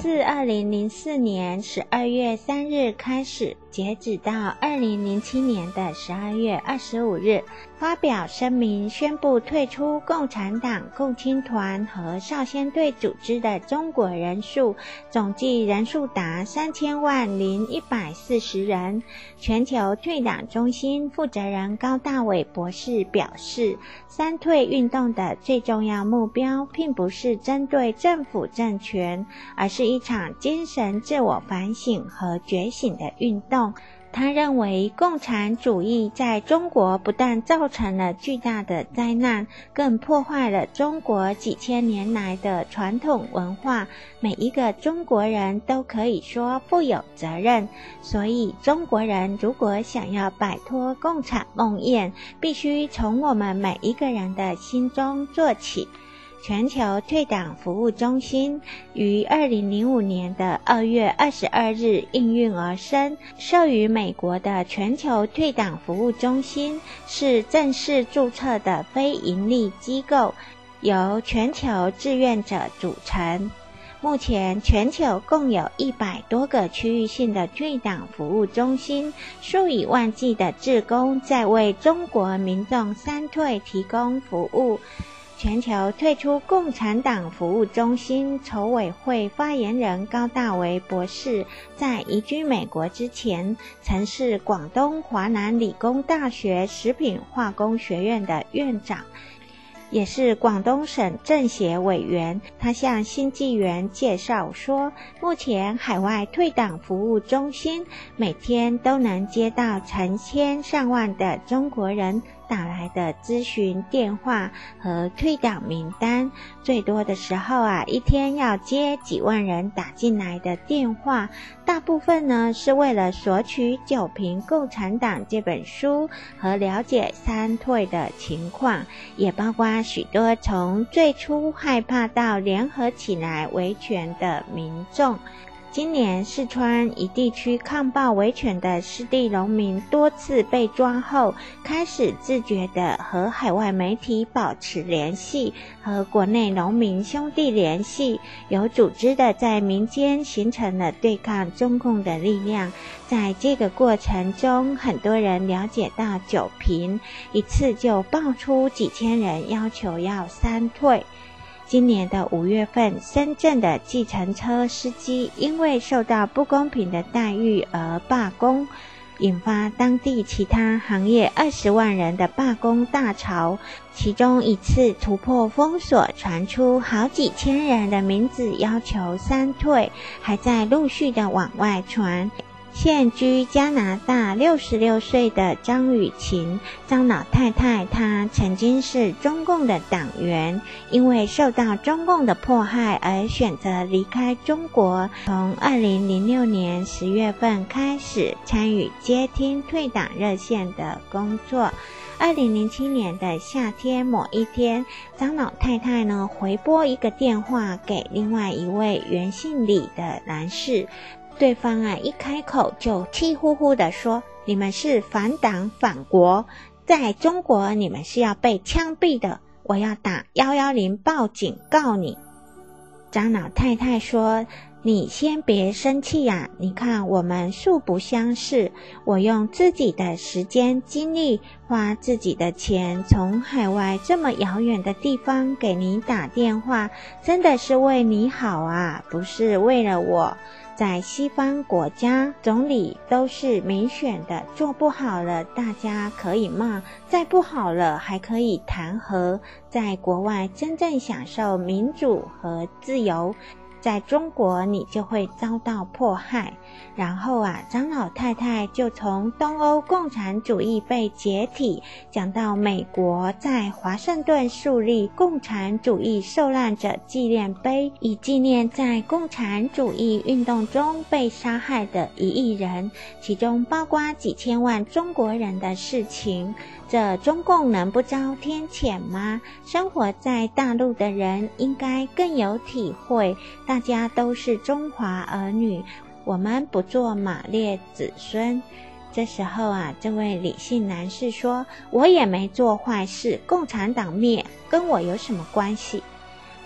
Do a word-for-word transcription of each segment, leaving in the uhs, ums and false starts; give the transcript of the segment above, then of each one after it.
自二零零四年十二月三日开始，截止到二零零七年的十二月二十五日，发表声明宣布退出共产党、共青团和少先队组织的中国人数总计人数达三千万零一百四十人。全球退党中心负责人高大伟博士表示，三退运动的最重要目标并不是针对政府政权，而是一场精神自我反省和觉醒的运动。他认为共产主义在中国不但造成了巨大的灾难，更破坏了中国几千年来的传统文化，每一个中国人都可以说负有责任。所以中国人如果想要摆脱共产梦魇，必须从我们每一个人的心中做起。全球退党服务中心于二零零五年的二月二十二日应运而生，授予美国的全球退党服务中心是正式注册的非营利机构，由全球志愿者组成。目前全球共有一百多个区域性的退党服务中心，数以万计的志工在为中国民众三退提供服务。全球退出共产党服务中心筹委会发言人高大伟博士在移居美国之前，曾是广东华南理工大学食品化工学院的院长，也是广东省政协委员。他向新纪元介绍说，目前海外退党服务中心每天都能接到成千上万的中国人打来的咨询电话和退党名单，最多的时候啊，一天要接几万人打进来的电话，大部分呢是为了索取《九评共产党》这本书和了解三退的情况，也包括许多从最初害怕到联合起来维权的民众。今年四川一地区抗暴维权的失地农民多次被抓后，开始自觉地和海外媒体保持联系，和国内农民兄弟联系，有组织的在民间形成了对抗中共的力量。在这个过程中，很多人了解到九评，一次就爆出几千人要求要三退。今年的五月份，深圳的计程车司机因为受到不公平的待遇而罢工，引发当地其他行业二十万人的罢工大潮。其中一次突破封锁，传出好几千人的名字要求三退，还在陆续的往外传。现居加拿大六十六岁的张雨晴，张老太太，她曾经是中共的党员，因为受到中共的迫害而选择离开中国。从二零零六年十月份开始参与接听退党热线的工作。二零零七年的夏天某一天，张老太太呢回拨一个电话给另外一位原姓李的男士。对方啊一开口就气呼呼地说，你们是反党反国，在中国你们是要被枪毙的，我要打一一零报警告你。张老太太说，你先别生气啊，你看我们素不相识，我用自己的时间精力，花自己的钱，从海外这么遥远的地方给你打电话，真的是为你好啊，不是为了我。在西方国家，总理都是民选的，做不好了大家可以骂，再不好了还可以弹劾。在国外真正享受民主和自由，在中国你就会遭到迫害。然后啊，张老太太就从东欧共产主义被解体讲到美国在华盛顿树立共产主义受难者纪念碑，以纪念在共产主义运动中被杀害的一亿人，其中包括几千万中国人的事情。这中共能不遭天谴吗？生活在大陆的人应该更有体会，大家都是中华儿女，我们不做马列子孙。这时候啊，这位李姓男士说，我也没做坏事，共产党灭跟我有什么关系？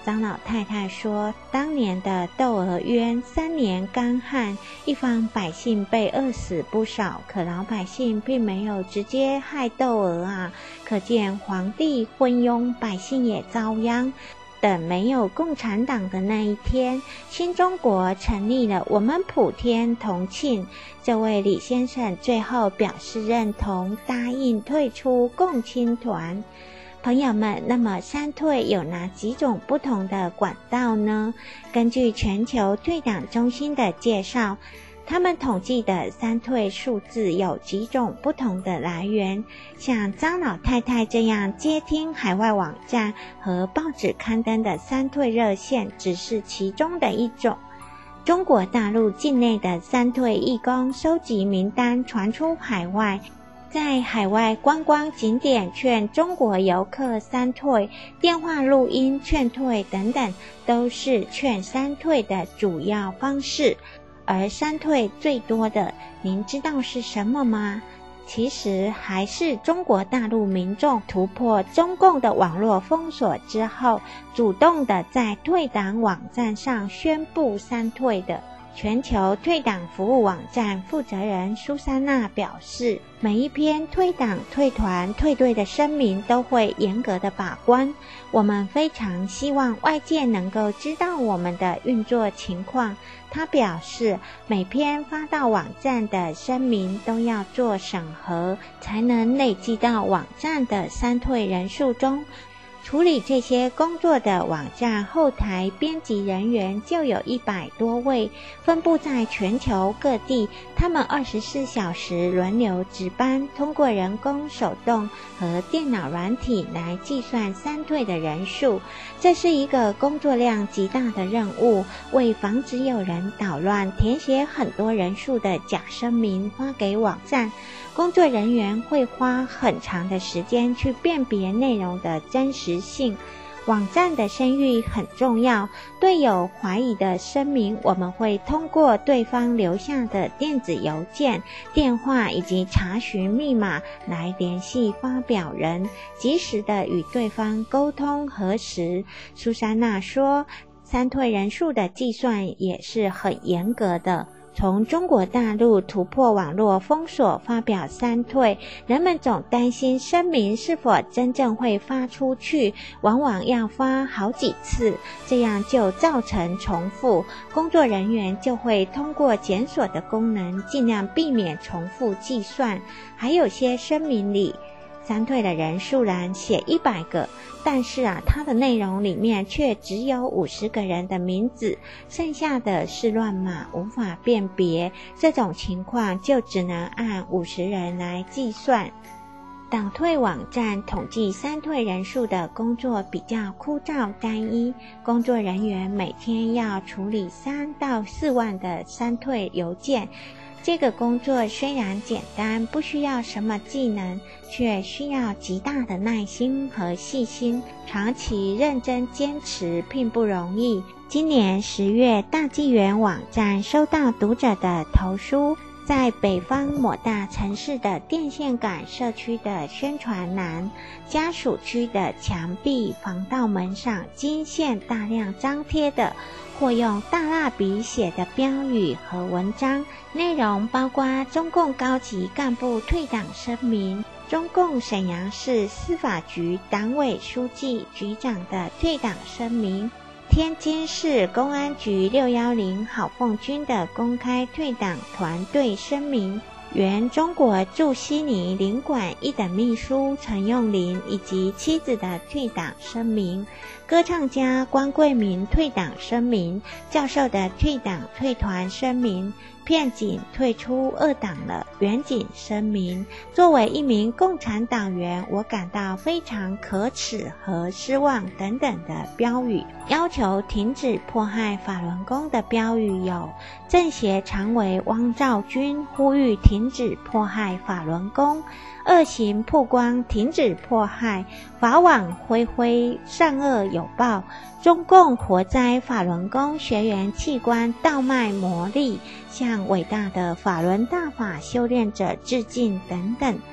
张老太太说，当年的窦娥冤，三年干旱，一方百姓被饿死不少，可老百姓并没有直接害窦娥啊，可见皇帝昏庸，百姓也遭殃。等没有共产党的那一天，新中国成立了，我们普天同庆。这位李先生最后表示认同，答应退出共青团。朋友们，那么三退有哪几种不同的管道呢？根据全球退党中心的介绍，他们统计的三退数字有几种不同的来源，像张老太太这样接听海外网站和报纸刊登的三退热线只是其中的一种。中国大陆境内的三退义工收集名单传出海外，在海外观光景点劝中国游客三退，电话录音劝退等等，都是劝三退的主要方式。而三退最多的，您知道是什么吗？其实还是中国大陆民众突破中共的网络封锁之后，主动的在退党网站上宣布三退的。全球退党服务网站负责人苏珊娜表示，每一篇退党、退团、退队的声明都会严格的把关，我们非常希望外界能够知道我们的运作情况。他表示，每篇发到网站的声明都要做审核，才能累积到网站的三退人数中。处理这些工作的网站后台编辑人员就有一百多位，分布在全球各地。他们二十四小时轮流值班，通过人工、手动和电脑软体来计算三退的人数。这是一个工作量极大的任务，为防止有人捣乱，填写很多人数的假声明发给网站。工作人员会花很长的时间去辨别内容的真实性。网站的声誉很重要，对有怀疑的声明，我们会通过对方留下的电子邮件、电话以及查询密码来联系发表人，及时的与对方沟通核实。苏珊娜说，三退人数的计算也是很严格的。从中国大陆突破网络封锁发表三退，人们总担心声明是否真正会发出去，往往要发好几次，这样就造成重复，工作人员就会通过检索的功能尽量避免重复计算。还有些声明里三退的人数栏写一百个，但是啊，它的内容里面却只有五十个人的名字，剩下的是乱码，无法辨别。这种情况就只能按五十人来计算。党退网站统计三退人数的工作比较枯燥单一，工作人员每天要处理三到四万的三退邮件。这个工作虽然简单，不需要什么技能，却需要极大的耐心和细心，长期认真坚持并不容易。今年十月，大纪元网站收到读者的投书，在北方某大城市的电线杆社区的宣传栏、家属区的墙壁、防盗门上金线大量张贴的或用大蜡笔写的标语和文章，内容包括中共高级干部退党声明、中共沈阳市司法局党委书记、局长的退党声明、天津市公安局六一零郝凤军的公开退党团队声明，原中国驻悉尼领馆一等秘书陈用林以及妻子的退党声明，歌唱家关桂民退党声明，教授的退党退团声明，片警退出二党了远景声明。作为一名共产党员，我感到非常可耻和失望等等的标语。要求停止迫害法轮功的标语有：政协常委汪兆军呼吁停止迫害法轮功，恶行曝光停止迫害，法网恢恢善恶有报，中共活摘法轮功学员器官倒卖魔力，向伟大的法轮大法修炼者致敬等等。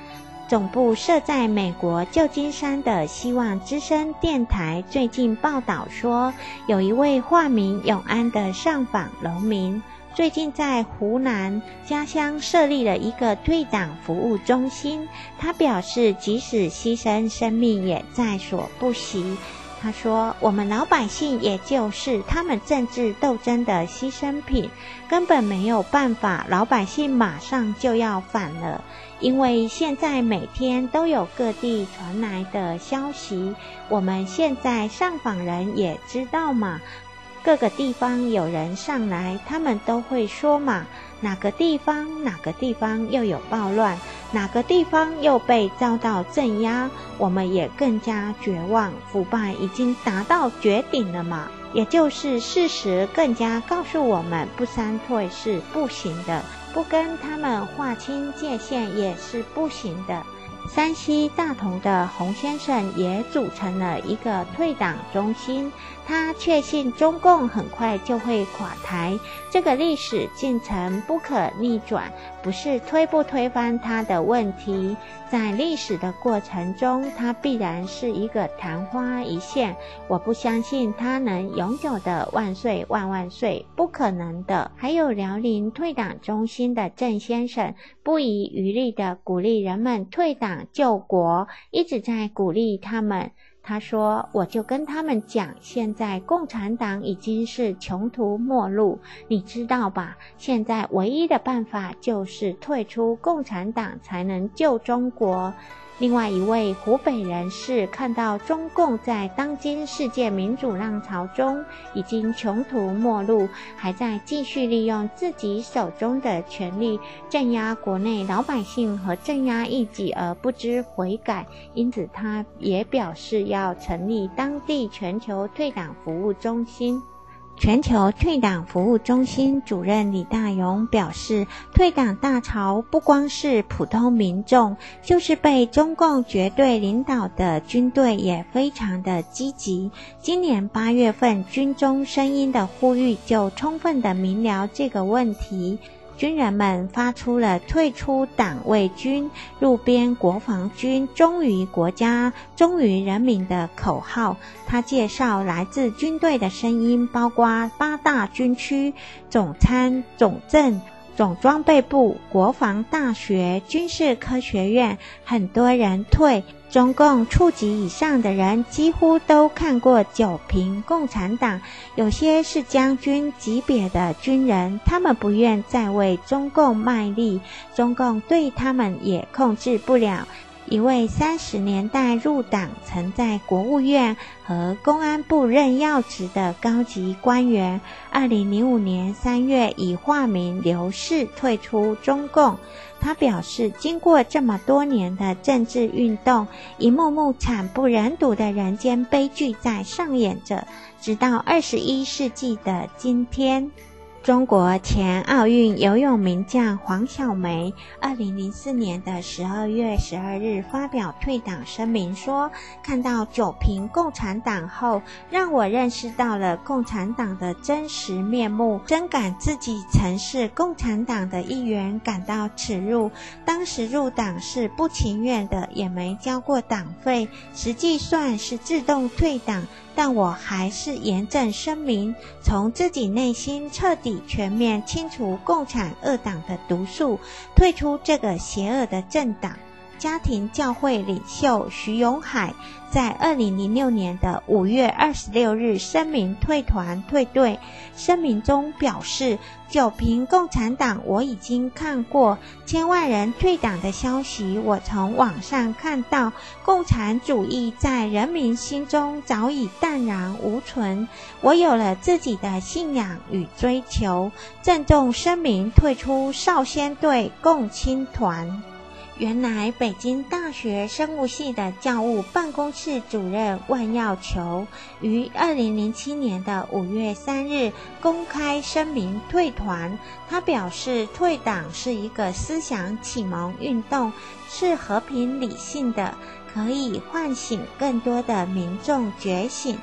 总部设在美国旧金山的希望之声电台最近报道说，有一位化名永安的上访农民，最近在湖南家乡设立了一个退党服务中心。他表示，即使牺牲生命也在所不惜。他说，我们老百姓也就是他们政治斗争的牺牲品，根本没有办法，老百姓马上就要反了。因为现在每天都有各地传来的消息，我们现在上访人也知道嘛，各个地方有人上来，他们都会说嘛，哪个地方哪个地方又有暴乱，哪个地方又被遭到镇压，我们也更加绝望，腐败已经达到绝顶了嘛。也就是事实更加告诉我们，不三退是不行的，不跟他们划清界限也是不行的。山西大同的洪先生也组成了一个退党中心，他确信中共很快就会垮台，这个历史进程不可逆转，不是推不推翻它的问题，在历史的过程中，它必然是一个昙花一现，我不相信它能永久的万岁万万岁，不可能的。还有辽宁退党中心的郑先生不遗余力的鼓励人们退党救国，一直在鼓励他们。他说，我就跟他们讲，现在共产党已经是穷途末路，你知道吧，现在唯一的办法就是退出共产党才能救中国。另外一位湖北人士看到中共在当今世界民主浪潮中已经穷途末路，还在继续利用自己手中的权力镇压国内老百姓和镇压异己而不知悔改，因此他也表示要成立当地全球退党服务中心。全球退党服务中心主任李大勇表示，退党大潮不光是普通民众，就是被中共绝对领导的军队也非常的积极。今年八月份军中声音的呼吁就充分的明了这个问题，军人们发出了退出党卫军、入编国防军、忠于国家、忠于人民的口号。他介绍来自军队的声音包括八大军区、总参、总政、总装备部、国防大学、军事科学院，很多人退。中共处级以上的人几乎都看过九平共产党，有些是将军级别的军人，他们不愿再为中共卖力，中共对他们也控制不了。一位三十年代入党，曾在国务院和公安部任要职的高级官员，二零零五年三月以化名刘氏退出中共。他表示，经过这么多年的政治运动，一幕幕惨不忍睹的人间悲剧在上演着，直到二十一世纪的今天。中国前奥运游泳名将黄晓梅二零零四年的十二月十二日发表退党声明说，看到九平共产党后，让我认识到了共产党的真实面目，深感自己曾是共产党的一员，感到耻辱。当时入党是不情愿的，也没交过党费，实际算是自动退党，但我还是严正声明，从自己内心彻底全面清除共产恶党的毒素，退出这个邪恶的政党。家庭教会领袖徐永海在二零零六年的五月二十六日声明退团退队，声明中表示，九平共产党我已经看过，千万人退党的消息我从网上看到，共产主义在人民心中早已淡然无存，我有了自己的信仰与追求，郑重声明退出少先队共青团。原来北京大学生物系的教务办公室主任万耀球于二零零七年的五月三日公开声明退团。他表示，退党是一个思想启蒙运动，是和平理性的，可以唤醒更多的民众觉醒。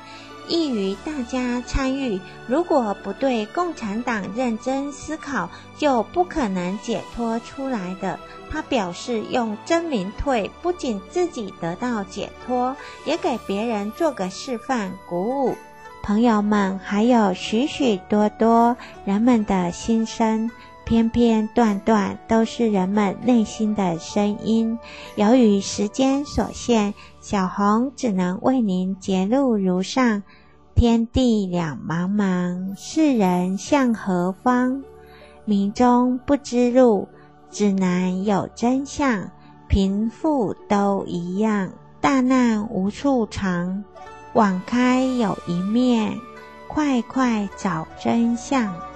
易于大家参与。如果不对共产党认真思考，就不可能解脱出来的。他表示，用真明退不仅自己得到解脱，也给别人做个示范鼓舞。朋友们，还有许许多多人们的心声，篇篇段段都是人们内心的声音。由于时间所限，小红只能为您节录如上。天地两茫茫，世人向何方？迷中不知路，指南有真相。贫富都一样，大难无处藏。网开有一面，快快找真相。